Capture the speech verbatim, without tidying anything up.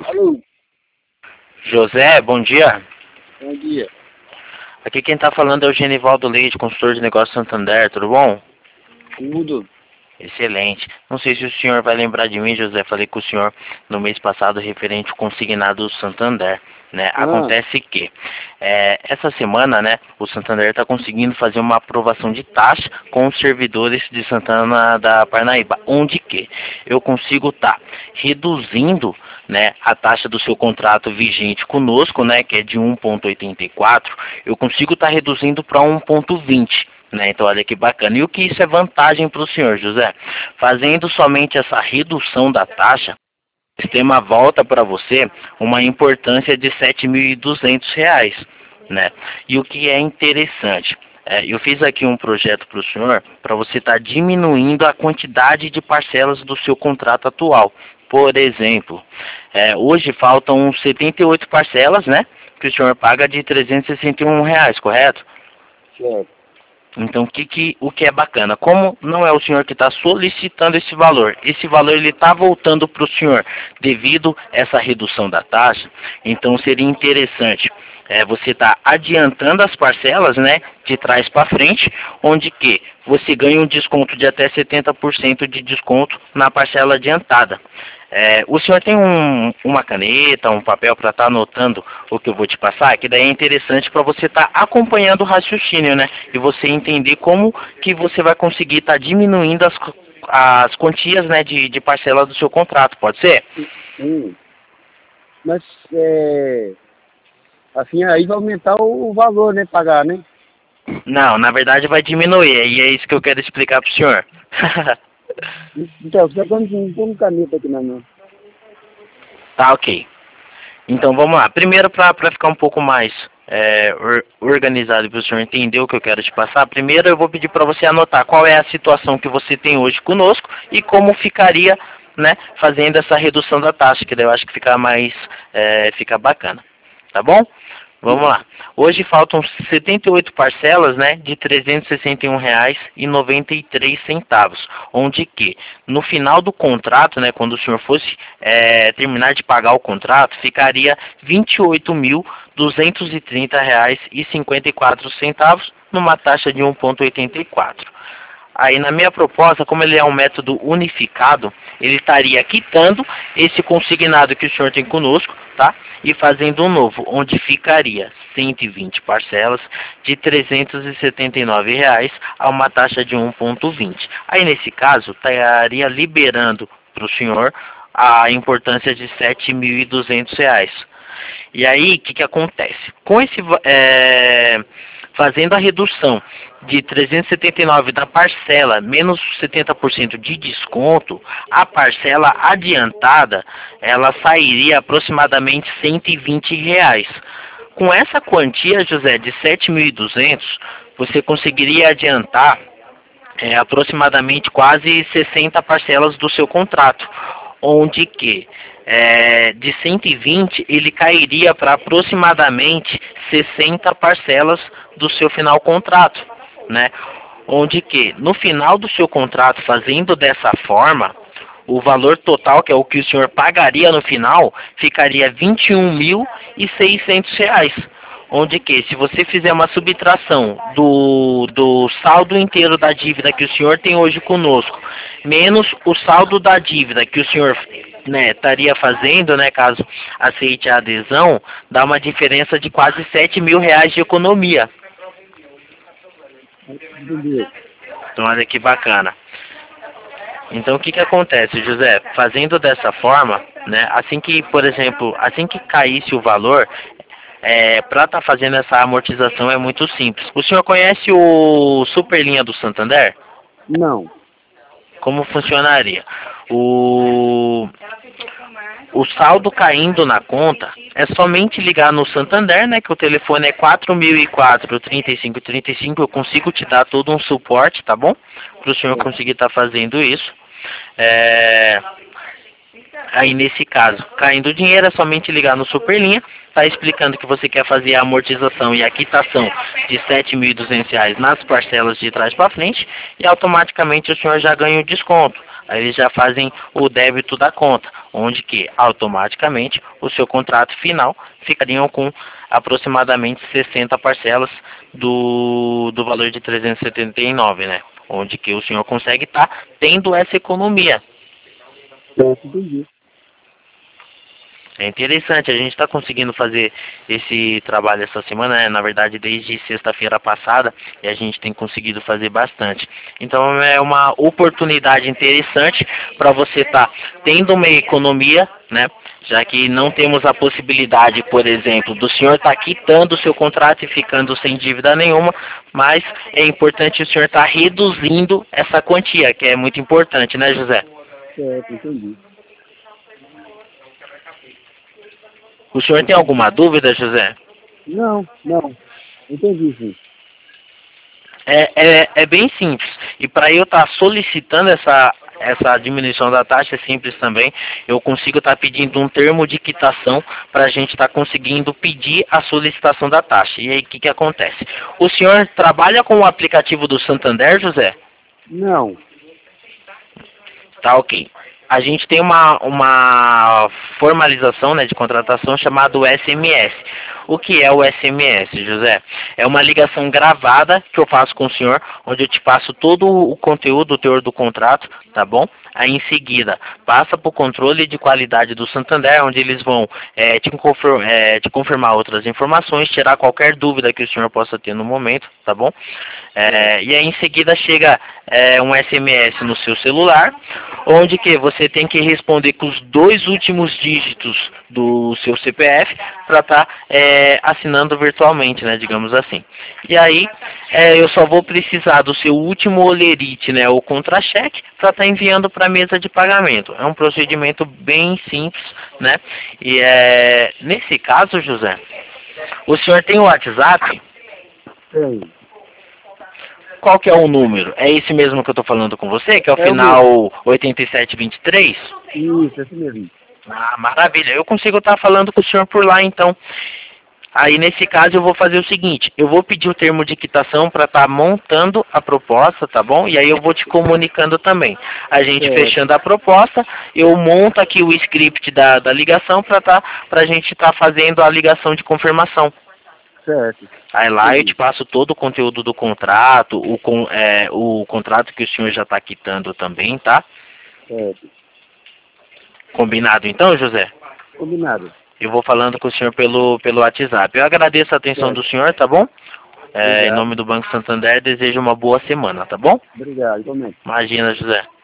Alô, José, bom dia. bom dia. Aqui quem está falando é o Genivaldo Leite, consultor de negócios Santander, tudo bom? Tudo. Excelente. Não sei se o senhor vai lembrar de mim, José. Falei com o senhor no mês passado referente ao consignado do Santander, né? Ah. Acontece que é, essa semana, né, o Santander está conseguindo fazer uma aprovação de taxa com os servidores de Santana da Parnaíba, onde que eu consigo estar tá reduzindo, né, a taxa do seu contrato vigente conosco, né, que é de um vírgula oitenta e quatro, eu consigo estar tá reduzindo para um vírgula vinte. Né? Então, olha que bacana. E o que isso é vantagem para o senhor, José? Fazendo somente essa redução da taxa, o sistema volta para você uma importância de sete mil e duzentos reais. Né? E o que é interessante, é, eu fiz aqui um projeto para o senhor para você estar tá diminuindo a quantidade de parcelas do seu contrato atual. Por exemplo, é, hoje faltam setenta e oito parcelas, né? Que o senhor paga de trezentos e sessenta e um reais, correto? Certo. Então, o que, que, o que é bacana? Como não é o senhor que está solicitando esse valor, esse valor ele está voltando para o senhor devido a essa redução da taxa, então seria interessante é, você estar tá adiantando as parcelas, né, de trás para frente, onde que você ganha um desconto de até setenta por cento de desconto na parcela adiantada. É, o senhor tem um, uma caneta, um papel para estar tá anotando o que eu vou te passar? Que daí é interessante para você estar tá acompanhando o raciocínio, né? E você entender como que você vai conseguir estar tá diminuindo as, as quantias, né, de, de parcela do seu contrato, pode ser? Sim. Mas, é... assim, aí vai aumentar o valor, né, pagar, né? Não, na verdade vai diminuir, e é isso que eu quero explicar para o senhor. Então, você tá não põe caneta aqui na mão. Tá, ok. Então vamos lá. Primeiro, para ficar um pouco mais é, or, organizado para o senhor entender o que eu quero te passar, primeiro eu vou pedir para você anotar qual é a situação que você tem hoje conosco e como ficaria, né, fazendo essa redução da taxa, que daí eu acho que fica mais, é, fica bacana. Tá bom? Vamos lá. Hoje faltam setenta e oito parcelas, né, de trezentos e sessenta e um reais e noventa e três centavos, onde que no final do contrato, né, quando o senhor fosse é, terminar de pagar o contrato, ficaria vinte e oito mil duzentos e trinta reais e cinquenta e quatro centavos numa taxa de um vírgula oitenta e quatro. Aí, na minha proposta, como ele é um método unificado, ele estaria quitando esse consignado que o senhor tem conosco, tá? E fazendo um novo, onde ficaria cento e vinte parcelas de trezentos e setenta e nove reais a uma taxa de um vírgula vinte. Aí, nesse caso, estaria liberando para o senhor a importância de sete mil e duzentos reais. E aí, o que, que acontece? Com esse... É... Fazendo a redução de trezentos e setenta e nove da parcela menos setenta por cento de desconto, a parcela adiantada ela sairia aproximadamente cento e vinte reais. Com essa quantia, José, de sete mil e duzentos, você conseguiria adiantar é, aproximadamente quase sessenta parcelas do seu contrato, onde que é, de cento e vinte ele cairia para aproximadamente sessenta parcelas do seu final contrato, né? Onde que no final do seu contrato, fazendo dessa forma, o valor total, que é o que o senhor pagaria no final, ficaria vinte e um mil e seiscentos reais. Onde que, se você fizer uma subtração do, do saldo inteiro da dívida que o senhor tem hoje conosco, menos o saldo da dívida que o senhor, né, estaria fazendo, né, caso aceite a adesão, dá uma diferença de quase sete mil reais de economia. Então, olha que bacana. Então, o que que acontece, José? Fazendo dessa forma, né, assim que, por exemplo, assim que caísse o valor, é, para estar tá fazendo essa amortização é muito simples. O senhor conhece o Superlinha do Santander? Não. Como funcionaria? O, o saldo caindo na conta é somente ligar no Santander, né? Que o telefone é quatro mil e quatro, trinta e cinco, trinta e cinco. Eu consigo te dar todo um suporte, tá bom? Para o senhor conseguir estar tá fazendo isso. É... Aí, nesse caso, caindo o dinheiro, é somente ligar no Superlinha, tá explicando que você quer fazer a amortização e a quitação de sete mil e duzentos reais nas parcelas de trás para frente, e automaticamente o senhor já ganha o desconto. Aí eles já fazem o débito da conta, onde que automaticamente o seu contrato final ficariam com aproximadamente sessenta parcelas do, do valor de trezentos e setenta e nove, né? Onde que o senhor consegue estar tendo essa economia. Certo, entendi. É interessante, a gente está conseguindo fazer esse trabalho essa semana, né? Na verdade desde sexta-feira passada, e a gente tem conseguido fazer bastante. Então é uma oportunidade interessante para você estar tá tendo uma economia, né? Já que não temos a possibilidade, por exemplo, do senhor estar tá quitando o seu contrato e ficando sem dívida nenhuma, mas é importante o senhor estar tá reduzindo essa quantia, que é muito importante, né, José? Certo, entendi. O senhor tem alguma dúvida, José? Não, não. Entendi, sim. É, é, é bem simples. E para eu estar tá solicitando essa, essa diminuição da taxa é simples também. Eu consigo estar tá pedindo um termo de quitação para a gente estar tá conseguindo pedir a solicitação da taxa. E aí o que, que acontece? O senhor trabalha com o aplicativo do Santander, José? Não. Tá, ok. A gente tem uma, uma formalização, né, de contratação chamada S M S. O que é o S M S, José? É uma ligação gravada que eu faço com o senhor, onde eu te passo todo o conteúdo, o teor do contrato, tá bom? Aí em seguida, passa para o controle de qualidade do Santander, onde eles vão é, te, confirmar, é, te confirmar outras informações, tirar qualquer dúvida que o senhor possa ter no momento, tá bom? É, e aí em seguida chega é, um S M S no seu celular, onde que você tem que responder com os dois últimos dígitos do seu C P F para estar tá, é, assinando virtualmente, né, digamos assim. E aí é, eu só vou precisar do seu último olerite, né, ou contra-cheque, para estar tá enviando para a mesa de pagamento. É um procedimento bem simples, né? E é, nesse caso, José, o senhor tem o WhatsApp? Tem. Qual que é o número? É esse mesmo que eu estou falando com você, que é o É final oitenta e sete vinte e três? Isso, esse mesmo. Ah, maravilha. Eu consigo estar falando com o senhor por lá, então. Aí, nesse caso, eu vou fazer o seguinte. Eu vou pedir o termo de quitação para estar montando a proposta, tá bom? E aí eu vou te comunicando também. A gente É. fechando a proposta, eu monto aqui o script da, da ligação para tá, a gente estar tá fazendo a ligação de confirmação. Certo. Aí lá eu te passo todo o conteúdo do contrato, o, com, é, o contrato que o senhor já está quitando também, tá? Certo. Combinado então, José? Combinado. Eu vou falando com o senhor pelo, pelo WhatsApp. Eu agradeço a atenção Certo. do senhor, tá bom? É, em Obrigado. nome do Banco Santander, desejo uma boa semana, tá bom? Obrigado, igualmente. Imagina, José.